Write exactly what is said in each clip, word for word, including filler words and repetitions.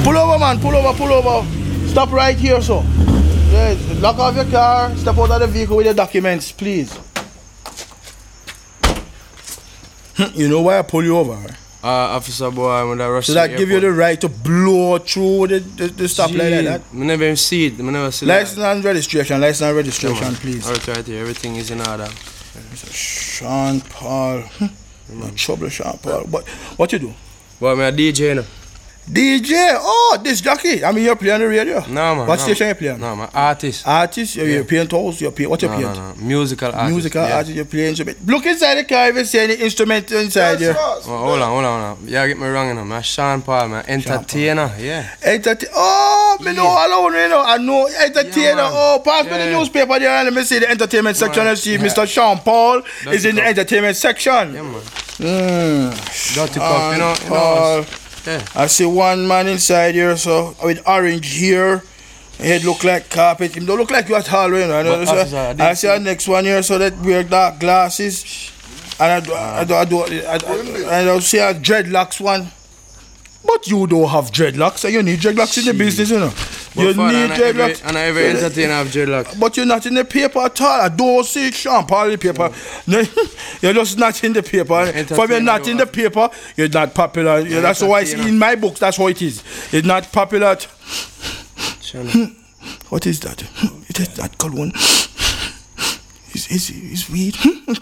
Pull over, man. Pull over, pull over. Stop right here, so. Yes. Lock off your car. Step out of the vehicle with your documents, please. You know why I pull you over? Uh, officer boy, I'm gonna rush. So that give you the right to blow through the, the, the stoplight like that? I never even see it. I never see License that. and registration, license and registration, yeah, please. Alright, right here. Everything is in order. Sean Paul. No trouble, Sean Paul. But what you do? Well, I'm a D J now. D J? Oh, this jockey. I mean, you're playing on the radio? No, man. What no, station you playing? No, man. Artist. Artist? You're, yeah. you're playing toes? You're playing, what you no, playing? No, no, Musical artist. Musical yeah. artist, you're playing instrument. Look inside the car if you see any instrument inside there. Oh, hold on, hold on, hold on. Yeah, get me wrong, you know. I'm Sean Paul, man. Entertainer, Paul. yeah. Entertainer. Oh, me know all over, you know. I know entertainer. Yeah, oh, pass yeah, me the yeah. newspaper there and let me see the entertainment section and see yeah. Mister Sean Paul That's is in the entertainment section. Yeah, man. Mm. Dirty cup, you know. You know Yeah. I see one man inside here, so with orange hair, head look like carpet. Him don't look like you at all, you know. I, know, so officer, I, I see the next one here, so that wear dark glasses, and I do, uh, I do, I do, I do, I, I, I see a dreadlocks one. But you don't have dreadlocks, so you need dreadlocks in the business, you know. But you father, need and dreadlocks. I and I ever entertain have dreadlocks. But you're not in the paper at all. I don't see Sean Paul in the paper. No. You're just not in the paper. From you're not in the paper, you're not popular. Yeah, that's why I see in my books, that's how it is. It's not popular. What is that? It is that cologne. It's, it's, it's weed.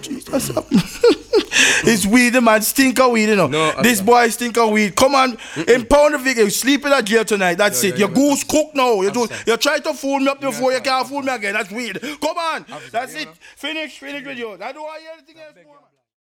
It's weed, the man stink of weed, you know. No, this boy stink of weed. Come on, impound the vehicle. You sleep in that jail tonight. That's yeah, it. Yeah, Your goose cooked now. You do. You try to fool me up before you can't fool me again. That's weed. Come on. That's it. Finish. Finish with you. I don't want anything else more.